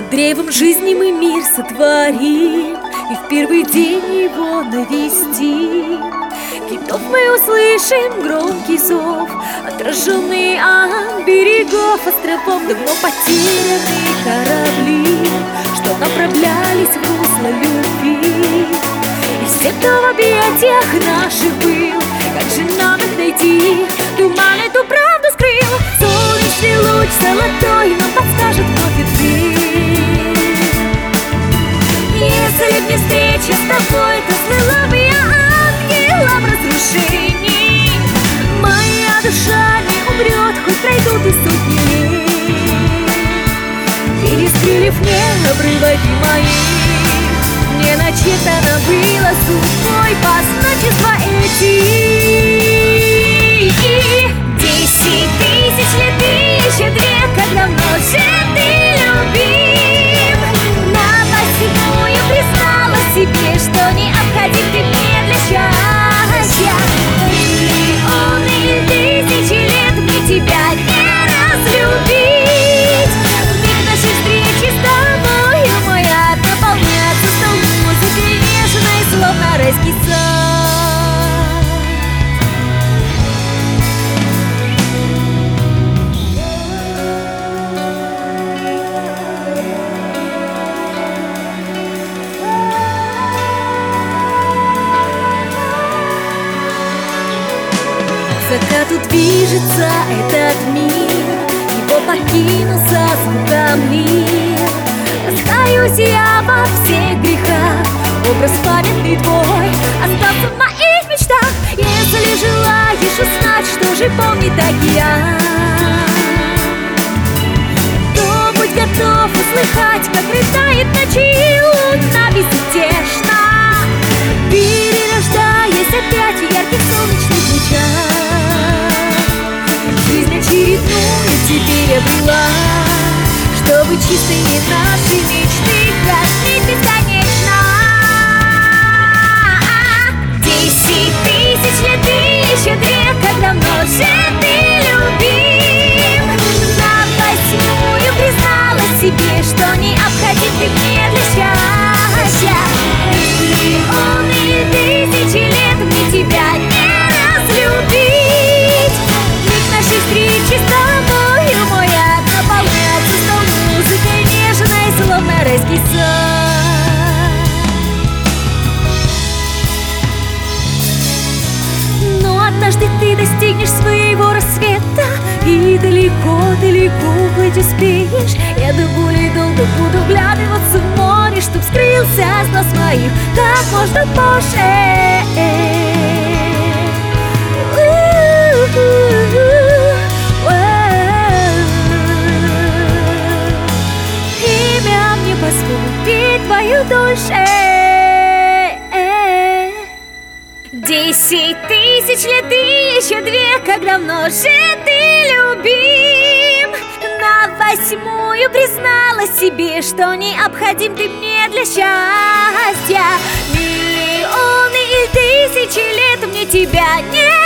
Под древом жизни мы мир сотворим, и в первый день его навестим. Китов мы услышим громкий зов, отраженный от берегов островов. Давно потерянные корабли, что направлялись в русло любви. И все, кто в объятиях наших был, как же нам их найти? Туман эту правду скрыл, солнечный луч золотой нам подскажет вновь и дверь. Если б не встреча с тобой, то слыла бы я ангелом разрушений. Моя душа не умрет, хоть пройдут и сотни лет. Через крыльев не обрываки моих не начертано было судьбой позначества эти. 10 тысяч лет и еще две, как давно же ты любим. На 8-ю признала себе, что необходим ты мне для счастья. Миллионы тысячи лет мне тебя не разлюбить. В миг нашей встречи с тобою мой ад наполняется стол музыкой нежной, словно райский сад. К закату движется этот мир, его покинул со звуком лир. Раскаюсь я во всех грехах, образ памятный твой остался в моих мечтах. Если желаешь узнать, что же помнит океан, то будь готов услыхать, как рыдает ночи луна безутешно, перерождаясь опять в ярких солнечных лучах. Жизнь очередную теперь обрела, чтобы чистыми наши мечты хранить бесконечно. 10 тысяч лет и еще две, как давно же ты любим. На 8-ю признала себе, что необходим ты мне для счастья. Миллионы тысячи лет мне тебя не разлюбить. Миг нашей встречи с тобою мой ад наполняется стол музыкой нежной, словно райский сад. Но однажды ты достигнешь своего рассвета и далеко-далеко уплыть успеешь. Я до боли долго буду вглядываться в море, чтоб скрылся с глаз моих как можно позже. Имя мне позволит твою душу. 10 тысяч лет и еще две, как давно же ты любим. На 8-ю признала себе, что необходим ты мне для счастья. Миллионы и тысячи лет мне тебя не